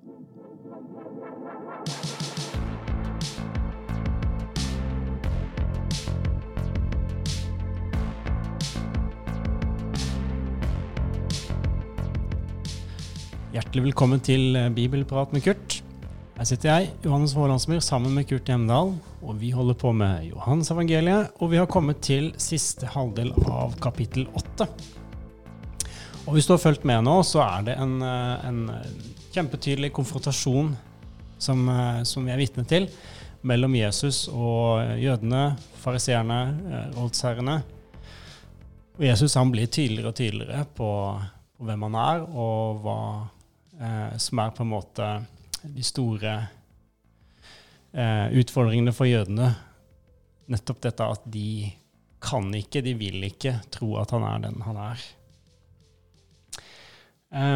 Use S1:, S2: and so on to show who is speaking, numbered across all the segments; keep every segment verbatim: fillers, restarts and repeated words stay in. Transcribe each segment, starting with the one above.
S1: Hjertelig velkommen til Bibelprat med Kurt. Her sitter jeg, Johannes Vålandsmyr, sammen med Kurt Hjemdal, og vi holder på med Johannes evangeliet, og vi har kommet til siste halvdel av kapittel åtte. Og hvis du har fulgt med nå, så er det en, en kjempetydelig konfrontasjon som, som vi er vitne til, mellom Jesus og jødene, fariseerne, rådsherrene. Og Jesus han blir tydeligere og tydeligere på, på hvem han er, og hva eh, som er på en måte de store eh, utfordringene for jødene. Nettopp dette at de kan ikke, de vil ikke tro at han er den han er. Eh,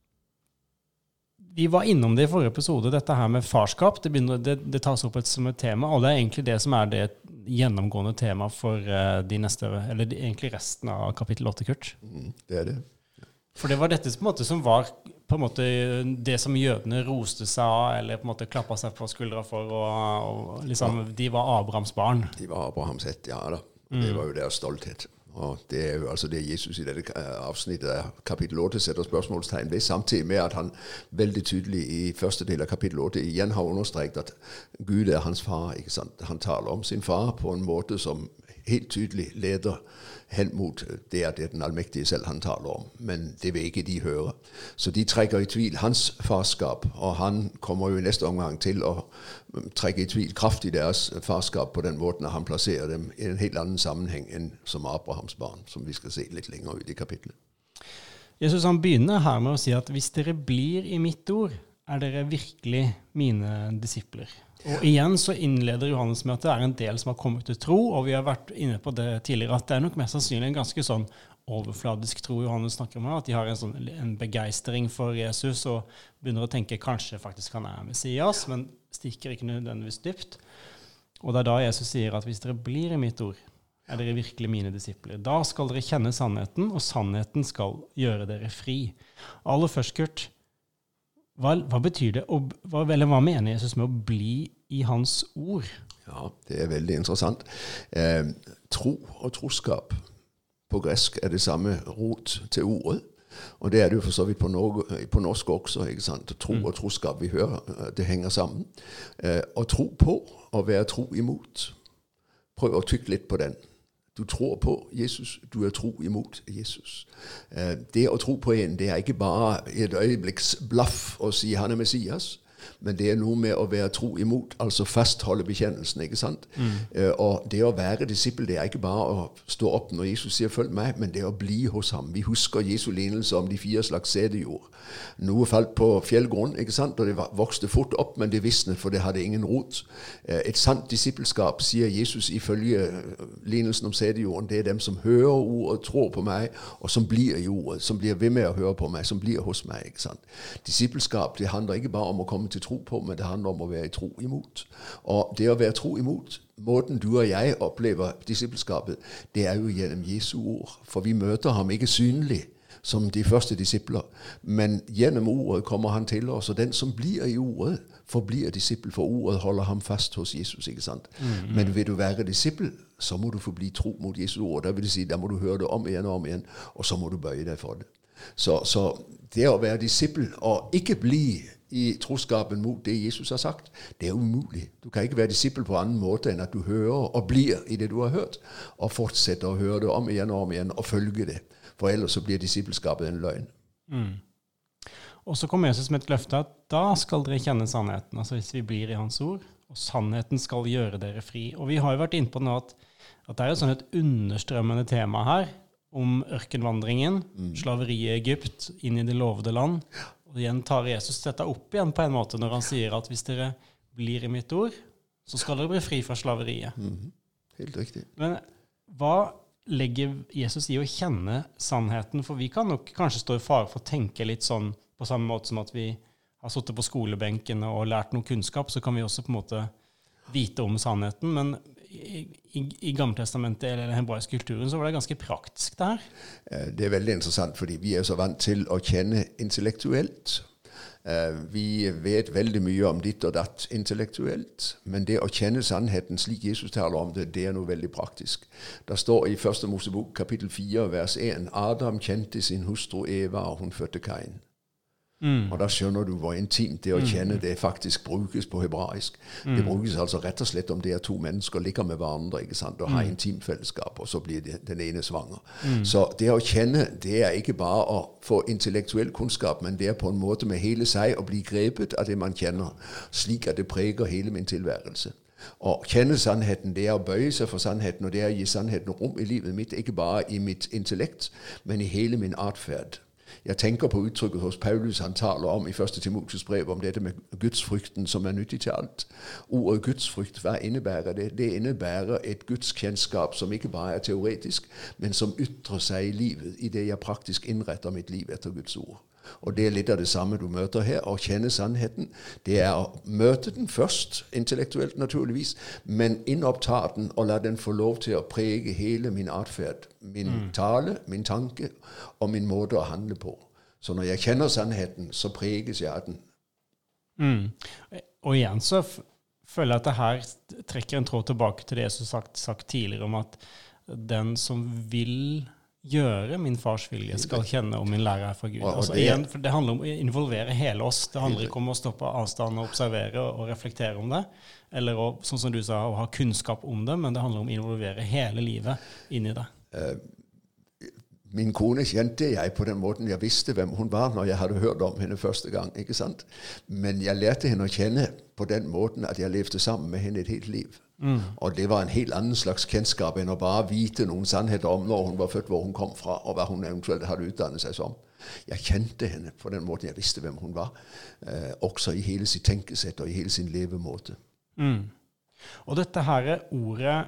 S1: vi var innom det i forrige episode, dette her med farskap. Det, begynner, det, det tas opp et, som et tema, og det er egentlig det som er det gjennomgående tema for uh, de neste, eller de, egentlig resten av kapittel åtte, Kurt.
S2: Mm, det er det.
S1: For det var dette på en måte, som var på en måte, det som jødene roste seg av, eller på en måte klappet seg på skuldra for, og, og liksom, ja. De var Abrahams barn.
S2: De var Abrahams ett, ja da. Mm. Det var jo deres stolthet. Og det er jo altså det Jesus i dette avsnittet av kapittel åtte setter spørsmålstegn ved, samtidig med at han veldig tydelig i første del av kapittel åtte igjen har understreket at Gud er hans far, ikke sant? Han taler om sin far på en måte som helt tydelig leder hen mot det at det er den allmektige selv han taler om, men det vil ikke de høre. Så de trekker i tvil hans farskap, og han kommer jo i neste omgang til å trekke i tvil kraftig deres farskap på den måten at han plasserer dem i en helt annen sammenheng enn som Abrahams barn, som vi skal se litt lenger ut i kapitlet.
S1: Jesus han begynner her med å si at hvis dere blir i mitt ord, er dere virkelig mine disipler. Og igjen så innleder Johannes med at det er en del som har kommet til tro, og vi har vært inne på det tidligere, at det er nok mest sannsynlig en ganske sånn overfladisk tro Johannes snakker om, at de har en, sånn, en begeistring for Jesus, og begynner å tenke kanskje faktisk han er Messias, men stikker ikke nødvendigvis dypt. Og det er da Jesus sier at hvis dere blir i mitt ord, er dere virkelig mine disipler. Da skal dere kjenne sannheten, og sannheten skal gjøre dere fri. Aller først, Kurt, Hva, hva betyr det, og hva, eller hva mener Jesus med å bli i hans ord?
S2: Ja, det er veldig interessant. Eh, tro og troskap på gresk er det samme rot til ordet, og det er det jo for så vidt på, no- på norsk også, ikke sant? Tro og troskap, vi hører, det henger sammen. Eh, og tro på og være tro imot. Prøv å tykke litt på den. Du tror på Jesus, du er tro imot Jesus. Det å tro på en, det er ikke bare et øyeblikks blaff å si han er Messias, men det er noe med å være tro imot, altså fastholde bekjennelsen, ikke sant? Mm. Og det å være disippel, det er ikke bare å stå opp når Jesus sier følg meg, men det er å bli hos ham. Vi husker Jesu lignelse om de fire slags sædejord. Noe falt på fjellgrunn, ikke sant? Og det vokste fort opp, men det visnet, for det hadde ingen rot. Et sant disippelskap, sier Jesus ifølge lignelsen om sædejorden, det er dem som hører ordet, tror på meg, og som blir i ordet, som blir ved med å høre på meg, som blir hos meg, ikke sant? Disippelskap, det handler ikke bare om å komme til tro på, men det handler om å være i tro imot. Og det å være tro imot, måten du og jeg opplever disippelskapet, det er jo gjennom Jesu ord. For vi møter ham ikke synlig som de første disipler, men gjennom ordet kommer han til oss, og den som blir i ordet, forblir disippel, for ordet holder ham fast hos Jesus, ikke sant? Mm-hmm. Men vil du være disippel, så må du få bli tro mot Jesu ord. Det vil si, da må du høre det om igjen og om igjen, og så må du bøye deg for det. Så, så det å være disippel og ikke bli i troskapen mot det Jesus har sagt, det er umulig. Du kan ikke være disippel på annen måte enn at du hører og blir i det du har hørt, og fortsetter å høre det om igjen og om igjen og følge det. For ellers så blir disippelskapet en løgn. Mm.
S1: Og så kommer Jesus med et løfte at da skal dere kjenne sannheten, altså hvis vi blir i hans ord, og sannheten skal gjøre dere fri. Og vi har jo vært inne på nå at, at det er jo sånn et understrømmende tema her, om ørkenvandringen, mm. slaveriet i Egypt, inn i det lovede land. Og igjen tar Jesus dette opp igjen på en måte når han sier at hvis dere blir i mitt ord, så skal dere bli fri fra slaveriet.
S2: Mm. Helt riktig.
S1: Men hva legger Jesus i å kjenne sannheten? For vi kan nok kanskje stå i fare for å tenke litt sånn på samme måte som at vi har suttet på skolebenken og lært noe kunnskap, så kan vi også på en måte vite om sannheten, men i, i, i Gammeltestamentet eller den hebraiske kulturen så var det ganske praktisk det her.
S2: Det er veldig interessant, fordi vi er så vant til å kjenne intellektuelt, Vi vet veldig mye om ditt og datt intellektuelt, men det å kjenne sannheten slik Jesus taler om det, det er noe veldig praktisk. Det står i første Mosebok kapittel fire vers en, Adam kjente sin hustru Eva, og hun fødte Kain. Mm. Og da skjønner du hvor intimt det å kjenne det faktisk brukes på hebraisk. Mm. Det brukes altså rett og slett om det er to mennesker ligger med hverandre, ikke sant, og har mm. intimt fellesskap, og så blir det, den ene svanger. Mm. Så det å kjenne, det er ikke bare å få intellektuell kunnskap, men det er på en måte med hele seg å bli grepet av det man kjenner, slik at det preger hele min tilværelse. Å kjenne sannheten, det er å bøye seg for sannheten, og det er å gi sannheten rom i livet mitt, ikke bare i mitt intellekt, men i hele min atferd. Jeg tenker på uttrykket hos Paulus, han taler om i første Timotheus brev om dette med gudsfrykten som er nyttig til alt. Ordet gudsfrykt, hva innebærer det? Det innebærer et gudskjennskap som ikke bare er teoretisk, men som ytrer seg i livet, i det jeg praktisk innretter mitt liv etter Guds ord. Og det er litt av det samme du møter her. Å kjenne sannheten, det er å møte den først, intellektuelt naturligvis, men innoppta den og la den få lov til å prege hele min atferd, min mm. tale, min tanke og min måte å handle på. Så når jeg kjenner sannheten, så preges jeg av den.
S1: Mm. Og igjen så f- føler jeg at det her trekker en tråd tilbake til det som sagt, sagt tidligere om at den som vil gjøre min fars vilje, skal kjenne om min lære er fra Gud. Altså, det, igjen, for det handler om å involvere hele oss. Det handler ikke om å stoppe avstand og observere og reflektere om det, eller å, sånn som du sa, å ha kunnskap om det, men det handler om å involvere hele livet inn i det.
S2: Min kone kjente jeg på den måten jeg visste hvem hun var når jeg hadde hørt om henne første gang, ikke sant? Men jeg lærte henne å kjenne på den måten at jeg levde sammen med henne et helt liv. Mm. Og det var en helt annen slags kjennskap enn å bare vite noen sannheter om når hun var født, hvor hun kom fra, og hva hun eventuelt hadde utdannet seg som. Jeg kjente henne på den måten jeg visste hvem hun var, eh, også i hele sitt tenkesett og i hele sin levemåte.
S1: Mm. Og dette her ordet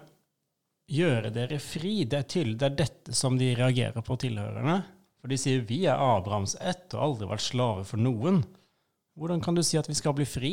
S1: gjøre dere fri, det er, til, det er dette som de reagerer på tilhørerne. For de sier, vi er Abrahams ett og aldri vært slave for noen. Hvordan kan du si at vi skal bli fri?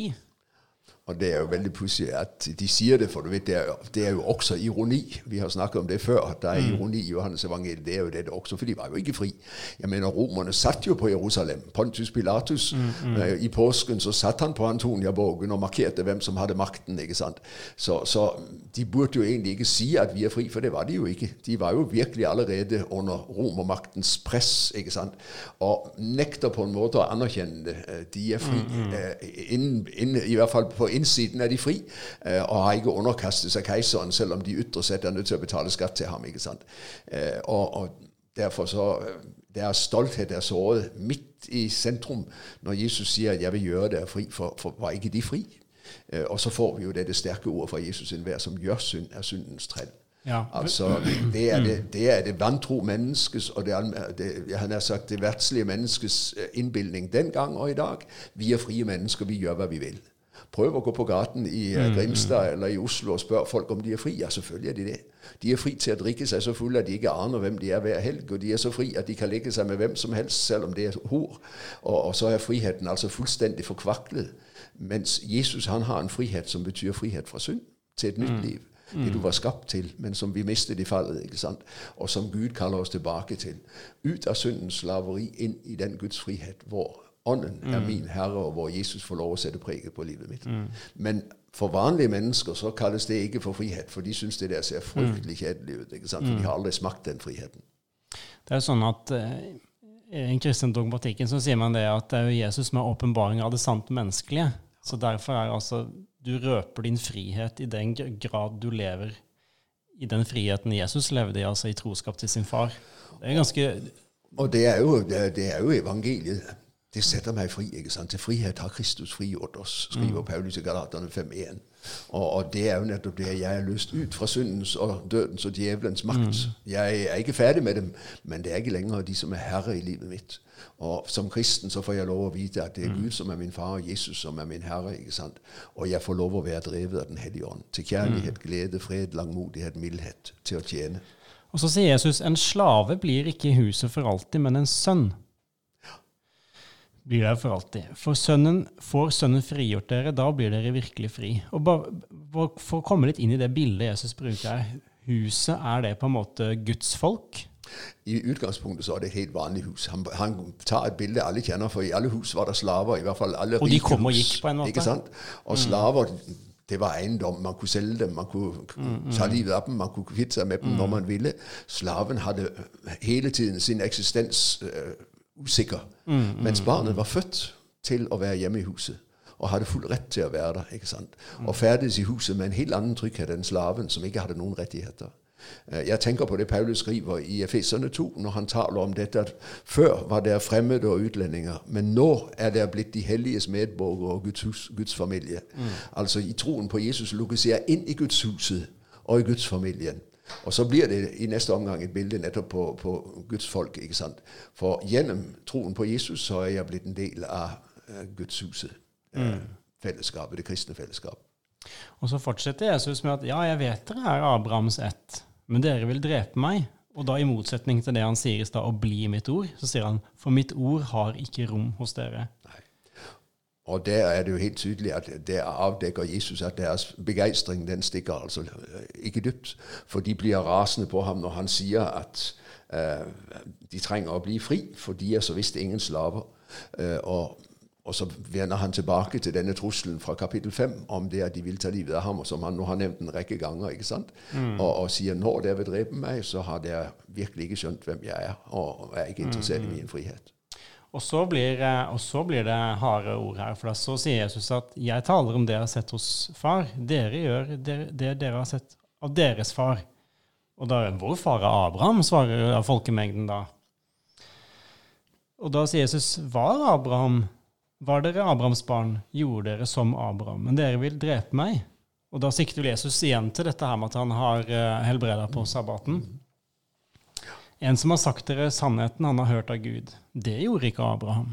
S2: Og det er jo veldig pudsigt at de sier det, for du vet, det er, det er jo også ironi. Vi har snakket om det før. Der er ironi i Johannes evangeliet. Det er jo det også, for de var jo ikke fri. Jeg mener, romerne satt jo på Jerusalem. Pontius Pilatus, mm, mm. Uh, i påsken så satt han på Antoniaborgen og markerte hvem som hadde makten, ikke sant? Så, så de burde jo egentlig ikke si at vi er fri, for det var de jo ikke. De var jo virkelig allerede under romermaktens press, ikke sant? Og nekter på en måte å anerkjenne det. De er fri, mm, mm. Uh, inn, inn, i hvert fall på innsiden er de fri, uh, og har ikke underkastet seg keiseren, selv om de ytre sett er nødt til å betale skatt til ham, ikke sant? Uh, og, og derfor så, uh, deres stolthet er såret midt i sentrum, når Jesus sier at jeg vil gjøre dere fri, for, for var ikke de fri? Uh, og så får vi jo dette sterke ordet fra Jesus, enhver som gjør synd, er syndens trell. Ja. Altså, det er det, det er det vantro menneskes, og det, det, jeg har sagt, det verdslige menneskes innbildning den gang og i dag. Vi er frie mennesker, vi gjør hva vi vil. Prøv å gå på gaten i uh, Grimstad eller i Oslo og spørre folk om de er fri. Ja, selvfølgelig er de det. De er fri til å drikke seg så fulle at de ikke aner hvem de er hver helg, og de er så fri at de kan legge seg med hvem som helst, selv om det er hor. Og, og så er friheten altså fullstendig forkvaklet. Mens Jesus, han har en frihet som betyr frihet fra synd til et nytt mm. liv. Det du var skapt til, men som vi mistet i fallet, ikke sant? Og som Gud kaller oss tilbake til. Ut av syndens slaveri, inn i den Guds frihet, hvor ånden er min herre, og hvor Jesus får lov å sette preget på livet mitt. Mm. Men for vanlige mennesker så kalles det ikke for frihet, for de synes det der ser fryktelig kjedelig ut, ikke sant? For de har aldri smakt den friheten.
S1: Det er jo sånn at uh, i en kristen dogmatikken så sier man det at det er jo Jesus som er åpenbaring av det sant menneskelige. Så derfor er altså, du røper din frihet i den grad du lever i den friheten Jesus levde i, altså i troskap til sin far. Det er ganske...
S2: Og det er jo, det er, det er jo evangeliet. Det setter meg fri, ikke sant? Til frihet har Kristus frigjort oss, skriver mm. Paulus i Galaterne fem en. Og, og det er jo nettopp det, jeg er løst ut fra syndens og dødens og djevelens makt. Mm. Jeg er ikke ferdig med dem, men det er ikke lenger de som er herre i livet mitt. Og som kristen så får jeg lov å vite at det er Gud som er min far, og Jesus som er min herre, ikke sant? Og jeg får lov å være drevet av den hellige ånd, til kjærlighet, glede, fred, langmodighet, mildhet, til å tjene.
S1: Og så sier Jesus, en slave blir ikke i huset for alltid, men en sønn blir der for alltid. For sønnen, får sønnen frigjort dere, da blir dere virkelig fri. Og bare, for å komme litt inn i det bildet Jesus bruker, huset, er det på en måte Guds folk?
S2: I utgangspunktet så er det et helt vanligt hus. Han, han tager et billede, alle kender, for i alle hus var der slaver, i hvert fall alle
S1: og de kom og gikk på en måte.
S2: Ikke sant? Og slaver, det var ejendom, man kunne sælge dem, man kunne mm, tage livet af dem, man kunne kvitte sig med dem, mm. når man ville. Slaven havde hele tiden sin eksistens øh, usikker, mm, mens barnet var født til at være hjemme i huset, og havde fuld ret til at være der, ikke sant? Og færdes i huset med en helt anden tryghed end slaven, som ikke havde nogen rettigheder. Jeg tænker på det, Paulus skriver i Efeserne to, når han taler om dette, at før var der fremmede og udlændinger, men nå er der blitt de helliges medborgere og Guds, hus, Guds familie. Mm. Altså i troen på Jesus lukkes jeg ind i Guds huset og i Guds familien. Og så bliver det i næste omgang et billede netop på, på Guds folk, ikke sant? For gennem troen på Jesus, så er jeg blitt en del af Guds huset, mm. fællesskabet, det kristne fællesskab.
S1: Og så fortsetter Jesus med at, ja, jeg vet dere er Abrahams ett, men dere vil drepe meg. Og da i motsetning til det han sier i stad, å bli mitt ord, så sier han, for mitt ord har ikke rom hos dere.
S2: Nej. Og der er det jo helt tydeligt, at der afdækker Jesus, at deres begejstring, den stikker altså ikke dybt, for de bliver rasende på ham, når han siger, at øh, de trænger at blive fri, for de er så vist ingen slaver. Øh, og Og så vender han tilbage til denne trusselen fra kapitel fem, om det, at de vil tage livet af ham, og som han nu har nævnt en række ganger, ikke sant? Mm. Og, og siger, når der vil dræbe mig, så har der virkelig ikke skjønt, hvem jeg er, og er ikke interesseret mm. i min frihed.
S1: Og så, blir, og så blir det harde ord her, for så sier Jesus at jeg taler om det jeg har sett hos far, dere gjør det, det dere har sett av deres far. Og da, hvor far er Abraham, svarer folkemengden da. Og da sier Jesus, var Abraham var dere Abrahams barn, gjorde dere som Abraham, men dere vil drepe meg. Og da sikter Jesus igjen til dette her med at han har helbredet på sabbaten. En som har sagt dere sannheten han har hørt av Gud, det gjorde ikke Abraham.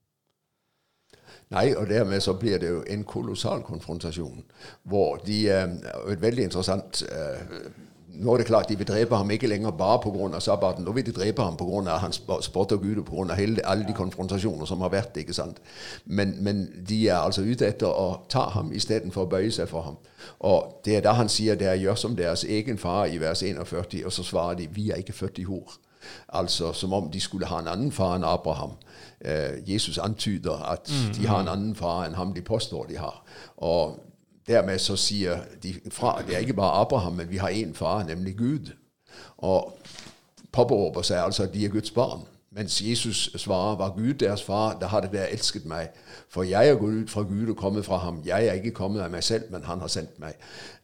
S2: Nej, og dermed så bliver det jo en kolossal konfrontation, hvor de er øh, et veldig interessant... Øh, Nå er det klart, de vil dræbe ham ikke længere bare på grund af sabbaten. Nu vil de dræbe ham på grund af hans spot og Gud, på grund af hele, alle de konfrontationer, som har været, ikke sant? Men, men de er altså ude efter at tage ham, i stedet for at bøje sig for ham. Og det er der, han siger, det er gjør som deres egen far i vers enogfyrre, og så svarer de, vi er ikke født i hor. Altså som om de skulle have en anden far end Abraham. Uh, Jesus antyder, at mm, de har en anden far end ham, de påstår, de har. Og dermed så siger de fra, det er ikke bare Abraham, men vi har en far, nemlig Gud. Og påberåber sig altså, at de er Guds barn. Mens Jesus svarer, var Gud deres far, der har det der elsket mig. For jeg er gået ud fra Gud og kommet fra ham. Jeg er ikke kommet af mig selv, men han har sendt mig.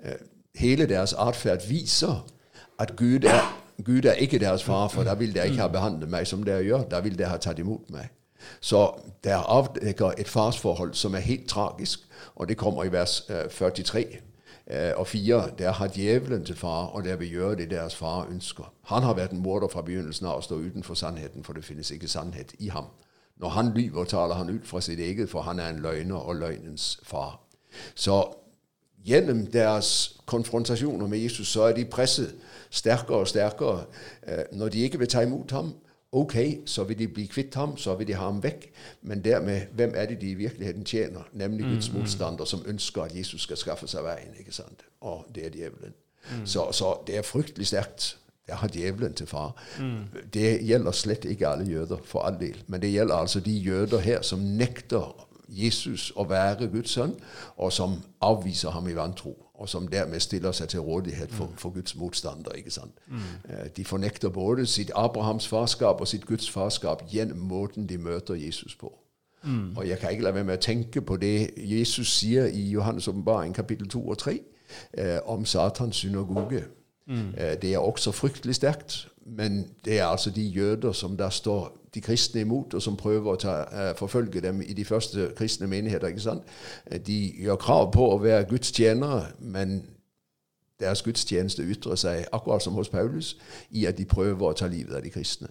S2: Hele deres adfærd viser, at Gud er, Gud er ikke deres far, for der ville der ikke have behandlet mig, som der gør. Der ville der have taget imod mig. Så der afdækker et farsforhold, som er helt tragisk, og det kommer i vers øh, fyrre-tre øh, og fire. Der har djævlen til far, og der vil gøre det, deres far ønsker. Han har været en morder fra begyndelsen af at stå uden for sandheden, for det findes ikke sandhed i ham. Når han lyver, taler han ud fra sit eget, for han er en løgner og løgnens far. Så gennem deres konfrontationer med Jesus, så er de presset stærkere og stærkere, øh, når de ikke vil tage imod ham. Okay, så vil de blive kvitt ham, så vil de have ham væk. Men dermed, hvem er det, de i virkeligheden tjener? Nemlig mm, Guds modstander, som ønsker, at Jesus skal skaffe sig vejen, ikke sandt? Og det er djævlen. Mm. Så, så det er frygtelig stærkt. Der har djævlen til far. Mm. Det gælder slet ikke alle jøder, for all del. Men det gælder altså de jøder her, som nægter Jesus at være Guds søn, og som afviser ham i vantro, og som dermed stiller sig til rådighed for, for Guds modstander, ikke sant? Mm. De fornægter både sit Abrahams farskab og sit Guds farskab gennem måten, de møter Jesus på. Mm. Og jeg kan ikke lade være med at tænke på det, Jesus siger i Johannes åbenbaring, kapitel to og tre, eh, om Satans synagoge. Mm. Eh, det er også frygtelig stærkt, men det er altså de jøder, som der står de kristne imod, og som prøver at tage, uh, forfølge dem i de første kristne menigheder, ikke sant? De gør krav på at være Guds tjenere, men deres gudstjeneste ytrer sig, akkurat som hos Paulus, i at de prøver at tage livet af de kristne.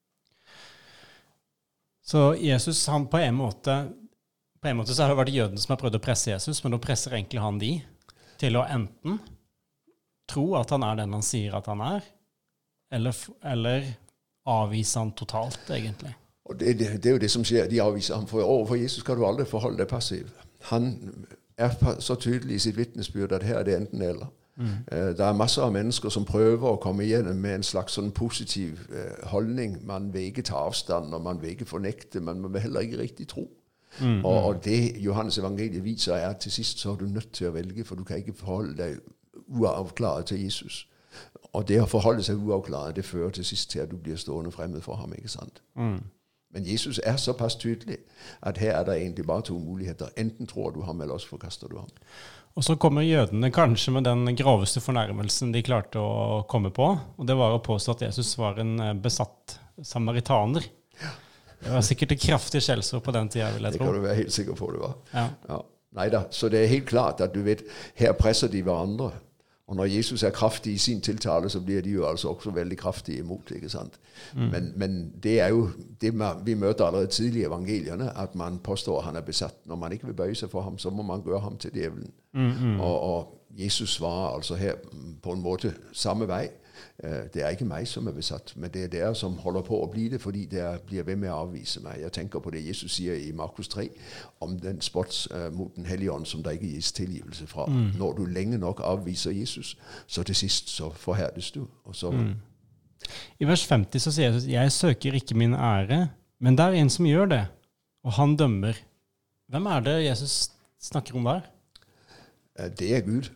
S1: Så Jesus, han på en måte, på en måte så har det vært jøden som har prøvd å presse Jesus, men nå presser egentlig han de til å enten tro at han er den han sier at han er, eller, eller avviser han totalt, egentlig.
S2: Og det, det, det er jo det, som sker. De afviser ham. For overfor Jesus kan du aldrig forholde dig passiv. Han er så tydelig i sit vittnesbyrd, at her er det enten eller. Mm. Det er masser av mennesker som prøver å komme igjennom med en slags sånn positiv holdning. Man vil ikke ta avstand, og man vil ikke fornekte, men man vil heller ikke riktig tro. Mm. Og, og det Johannes evangeliet viser er at til sist så er du nødt til å velge, for du kan ikke forholde deg uavklaret til Jesus. Og det å forholde seg uavklaret, det fører til sist til at du blir stående fremmed for ham, ikke sant? Mm. Men Jesus er såpass tydelig at her er det egentlig bare to muligheter. Enten tror du ham, eller også forkaster du ham.
S1: Og så kommer jødene kanskje med den groveste fornærmelsen de klarte å komme på, og det var å påstå at Jesus var en besatt samaritaner. Ja. Det var sikkert et kraftig skjellsord på den tiden, vil jeg tro.
S2: Det kan du være helt sikker på det var.
S1: Ja.
S2: Ja. Neida, så det er helt klart at du vet, her presser de hverandre. Og når Jesus er kraftig i sin tiltale, så blir de jo altså også veldig kraftige imot, ikke sant? Mm. Men, men det er jo det vi møter allerede tidlig i evangelierne, at man påstår at han er besatt. Når man ikke vil bøye seg for ham, så må man gøre ham til djevelen. Mm, mm. Og, og Jesus svarer altså her på en måte samme vei. Det er ikke meg som er besatt, men det er dere som holder på å bli det, fordi dere blir ved med å avvise meg. Jeg tenker på det Jesus sier i Markus tre, om den spots uh, mot den hellige ånd, som der ikke gis tilgivelse fra. Mm. Når du lenge nok avviser Jesus, så til sist så forherdes du. Og så mm.
S1: I vers femti så sier Jesus, jeg søker ikke min ære, men det er en som gjør det, og han dømmer. Hvem er det Jesus snakker om der?
S2: Det er Gud.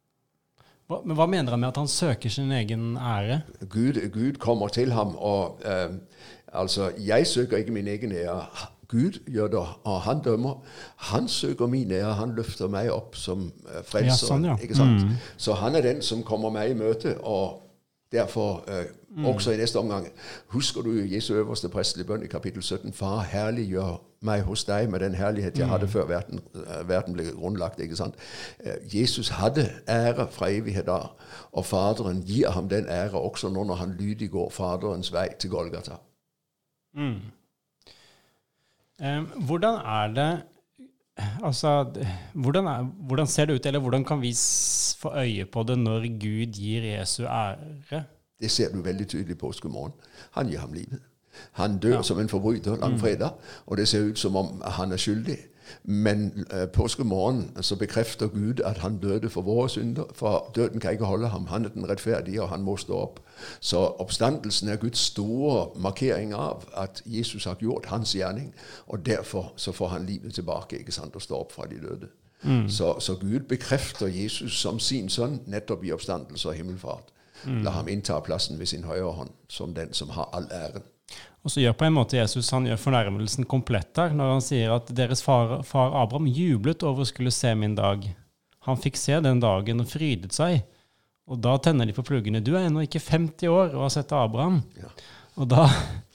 S1: Men hva mener han med at han søker sin egen ære?
S2: Gud, Gud kommer til ham, og øh, altså, jeg søker ikke min egen ære. Gud gjør det, og han dømmer. Han søker min ære, han løfter meg opp som uh, frelser. Ja, sånn, ja. Ikke sant? Mm. Så han er den som kommer meg i møte, og derfor øh, mm. også i næste omgang. Husker du Jesu øverste præstelige bøn i kapitel sytten? Far, herliggjør meg hos deg med den herlighet jeg mm. hadde før verden, uh, verden ble grundlagt. Ikke sant? Uh, Jesus hadde ære fra evighet av, og Faderen gir ham den ære også nå når han lydig går Faderens vei til Golgata.
S1: Mm. Um, hvordan er det Altså, hvordan, er, hvordan ser det ut, eller hvordan kan vi få øye på det når Gud gir Jesu ære?
S2: Det ser du veldig tydelig på påskemorgen. Han gir ham livet. Han dør ja. som en forbryter langfredag, og det ser ut som om han er skyldig. Men uh, påskemorgen så bekrefter Gud at han døde for våre synder, for døden kan ikke holde ham. Han er den rettferdige, og han må stå opp. Så oppstandelsen er Guds store markering av at Jesus har gjort hans gjerning, og derfor så får han livet tilbake, ikke sant, og stå opp fra de døde. Mm. Så, så Gud bekrefter Jesus som sin sønn nettopp i oppstandelse og himmelfart. Mm. La ham innta plassen ved sin høyre hånd som den som har all æren.
S1: Og så gjør på en måte Jesus, han gjør fornærmelsen komplett der, når han sier at deres far, far Abraham jublet over å skulle se min dag. Han fikk se den dagen og frydet seg. Og da tenner de på pluggene. Du er ennå ikke femti år og har sett Abraham. Ja. Og da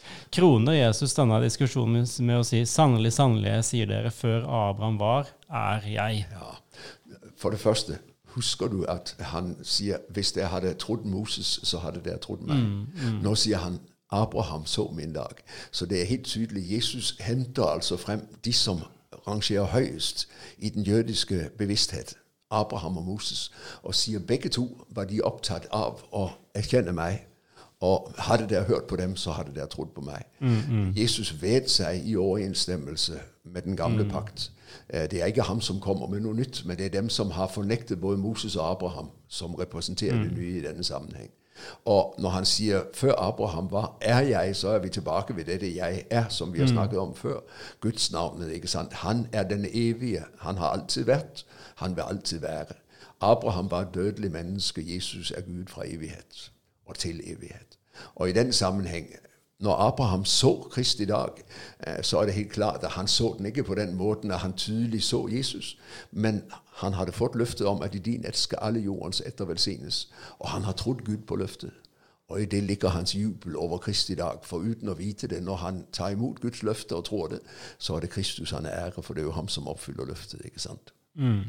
S1: kroner Jesus denne diskusjonen med å si, sannelig, sannelig, jeg sier dere, før Abraham var, er jeg.
S2: Ja. For det første, husker du at han sier, hvis dere hadde trodd Moses, så hadde dere trodd meg. Mm, mm. Nå sier han, Abraham så min dag. Så det er helt tydelig. Jesus henter altså frem de som rangerer høyest i den jødiske bevissthet. Abraham og Moses. Og sier begge to var de opptatt av å erkjenne meg. Og hadde dere hørt på dem, så hadde dere trodd på meg. Mm, mm. Jesus vet seg i overensstemmelse med den gamle mm. pakt. Det er ikke ham som kommer med noe nytt, men det er dem som har fornektet både Moses og Abraham, som representerer mm. det nye i denne sammenheng. Og når han sier, før Abraham var, er jeg, så er vi tilbake ved det, det jeg er, som vi har snakket om før. Guds navnet, ikke sant? Han er den evige. Han har alltid vært. Han vil alltid være. Abraham var et dødelig menneske. Jesus er Gud fra evighet og til evighet. Og i den sammenheng, når Abraham så Kristi dag, så er det helt klart at han så den ikke på den måten at han tydelig så Jesus, men han hadde fått løftet om at i din ett skal alle jordens etter velsignes, og han har trodd Gud på løftet. Og i det ligger hans jubel over Kristi dag, for uten å vite det, når han tar imot Guds løfte og tror det, så er det Kristus han er ære, for det er jo ham som oppfyller løftet, ikke sant?
S1: Mm.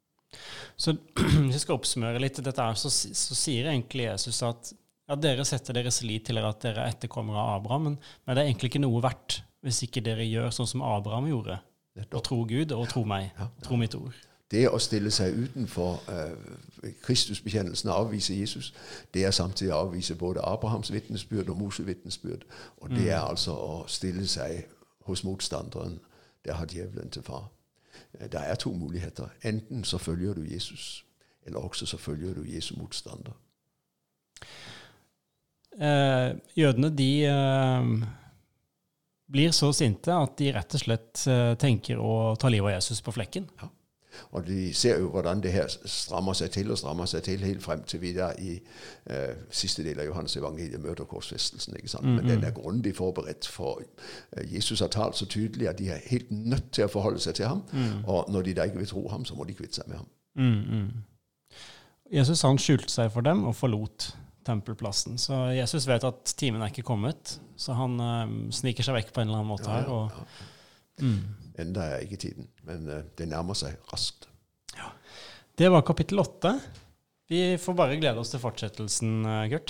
S1: Så hvis jeg skal oppsummere litt dette her, så, så sier egentlig Jesus at ja, dere setter deres lit til at dere er etterkommere av Abraham, men, men det er egentlig ikke noe verdt hvis ikke dere gjør sånn som Abraham gjorde, og tro Gud og tro meg, ja, ja. Tro mitt ord.
S2: Det å stille seg utenfor uh, Kristusbekjennelsen og avvise Jesus, det er samtidig å avvise både Abrahams vittnesbyrd og Moses vittnesbyrd, og det er mm. altså å stille seg hos motstanderen, der har djevelen til far. Der er to muligheter. Enten så følger du Jesus, eller også så følger du Jesu motstander.
S1: Eh, jødene, de eh, blir så sinte at de rett og slett eh, tenker å ta livet av Jesus på flekken.
S2: Ja. Og de ser jo hvordan det her strammer seg til og strammer seg til helt frem til vi der i eh, siste del av Johannes evangeliet møter korsfestelsen, ikke sant? Men mm-hmm. den er grundig forberedt, for eh, Jesus har talt så tydelig at de er helt nødt til å forholde seg til ham, mm. og når de da ikke vil tro ham, så må de kvitte seg med ham.
S1: Mm-hmm. Jesus han skjulte seg for dem og forlot tempelplassen, så Jesus vet at timen er ikke kommet, så han eh, sniker seg vekk på en eller annen måte
S2: ja,
S1: her, og
S2: ja.
S1: Mm.
S2: Enda er ikke tiden, men uh, det nærmer seg raskt.
S1: Ja. Det var kapittel åtte. Vi får bare glede oss til fortsettelsen, Kurt.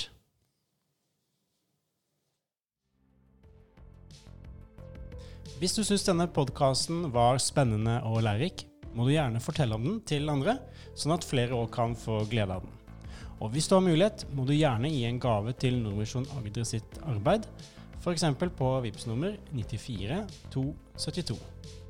S1: Hvis du synes denne podcasten var spennende og lærerik, må du gjerne fortelle om den til andre, sånn at flere også kan få glede av den. Og hvis du har mulighet, må du gjerne gi en gave til Nordmisjon Agder sitt arbeid, for eksempel på Vipps nummer nittifire to syttito.